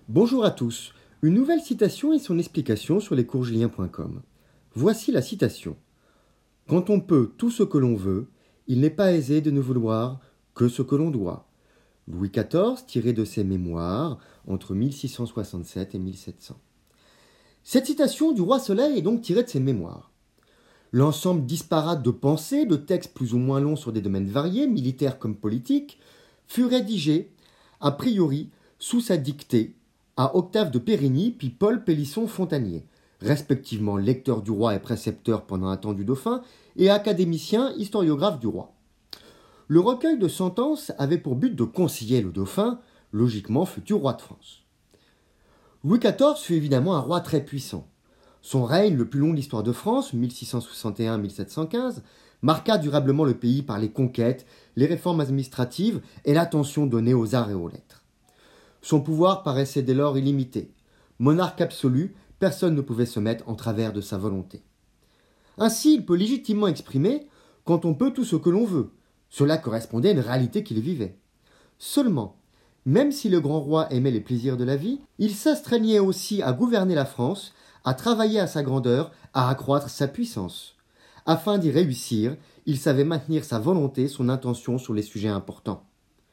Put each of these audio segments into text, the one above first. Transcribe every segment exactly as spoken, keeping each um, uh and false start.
Bonjour à tous. Une nouvelle citation et son explication sur lescoursjulien point com. Voici la citation. Quand on peut tout ce que l'on veut, il n'est pas aisé de ne vouloir que ce que l'on doit. Louis quatorze, tiré de ses mémoires, entre mille six cent soixante-sept et mille sept cents. Cette citation du roi Soleil est donc tirée de ses mémoires. L'ensemble disparate de pensées, de textes plus ou moins longs sur des domaines variés, militaires comme politiques, fut rédigé, a priori, sous sa dictée, à Octave de Périgny puis Paul Pélisson-Fontanier, respectivement lecteur du roi et précepteur pendant un temps du dauphin, et académicien historiographe du roi. Le recueil de sentences avait pour but de conseiller le dauphin, logiquement futur roi de France. Louis quatorze fut évidemment un roi très puissant. Son règne, le plus long de l'histoire de France, mille six cent soixante et un à mille sept cent quinze, marqua durablement le pays par les conquêtes, les réformes administratives et l'attention donnée aux arts et aux lettres. Son pouvoir paraissait dès lors illimité. Monarque absolu, personne ne pouvait se mettre en travers de sa volonté. Ainsi, il peut légitimement exprimer « quand on peut tout ce que l'on veut ». Cela correspondait à une réalité qu'il vivait. Seulement, même si le grand roi aimait les plaisirs de la vie, il s'astreignait aussi à gouverner la France, à travailler à sa grandeur, à accroître sa puissance. Afin d'y réussir, il savait maintenir sa volonté, son intention sur les sujets importants.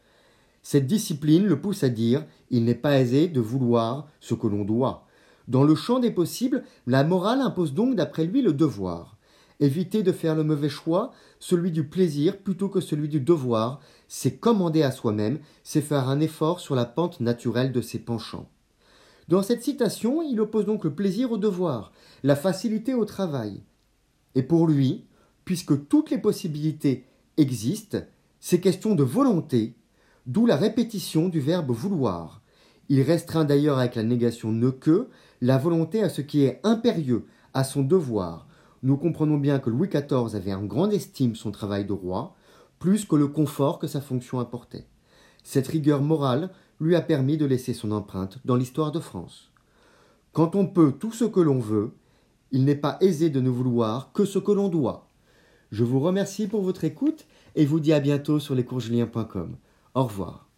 Cette discipline le pousse à dire « il n'est pas aisé de vouloir ce que l'on doit ». Dans le champ des possibles, la morale impose donc d'après lui le devoir. Éviter de faire le mauvais choix, celui du plaisir plutôt que celui du devoir, c'est commander à soi-même, c'est faire un effort sur la pente naturelle de ses penchants. Dans cette citation, il oppose donc le plaisir au devoir, la facilité au travail. Et pour lui, puisque toutes les possibilités existent, c'est question de volonté, d'où la répétition du verbe vouloir. Il restreint d'ailleurs avec la négation ne que la volonté à ce qui est impérieux, à son devoir. Nous comprenons bien que Louis quatorze avait en grande estime son travail de roi, plus que le confort que sa fonction apportait. Cette rigueur morale lui a permis de laisser son empreinte dans l'histoire de France. Quand on peut tout ce que l'on veut, il n'est pas aisé de ne vouloir que ce que l'on doit. Je vous remercie pour votre écoute et vous dis à bientôt sur lescoursjulien point com. Au revoir.